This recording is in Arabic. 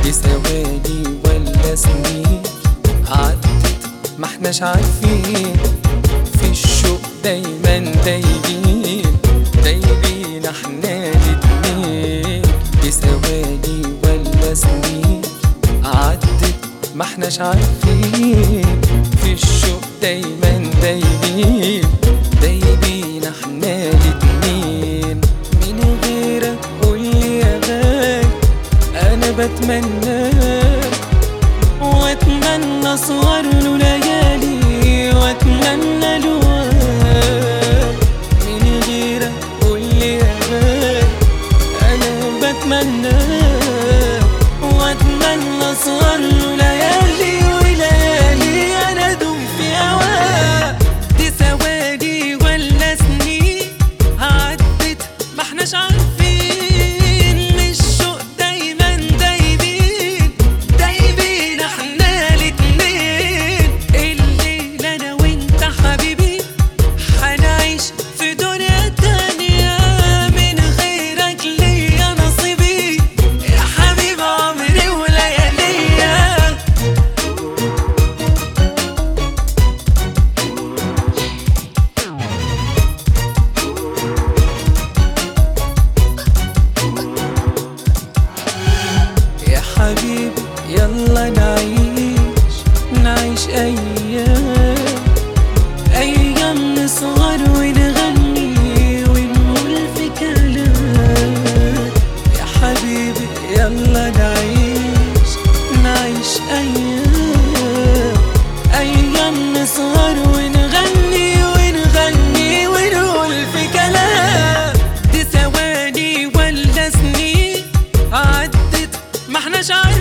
دي ثواني ولا سنين عدت ما احناش عارفين، في الشوق دايما دايبين دايبين احنا الاتنين. دي ثواني ولا سنين عدت ما احناش عارفين، في الشوق دايما دايبين دايبين احنا الاتنين. من غيرك قولي يا غالي انا بتمناك، واتمنى اسهر له ليالي واتمنى له وقت. من غيرك قولي يا غالي انا بتمناك، واتمنى اسهر له ليالي وليالي انا ادوم في هواك. دي ثواني ولا سنين عدت ما احناش عارفين، من الشوق دايما دايبين دايبين احنا الاتنين. الليلة انا وانت حبيبي حنعيش في دنيا تانية، من غيرك ليا نصيبي يا حبيب عمري ولياليا. يا حبيبي يلا نعيش نعيش أيام، أيام نسهر ونغني ونقول في كلام. يا حبيبي يلا نعيش نعيش أيام، أيام نسهر ونغني ونغني ونقول في كلام. دي ثواني ولا سنين عدت ما احناش عارفين،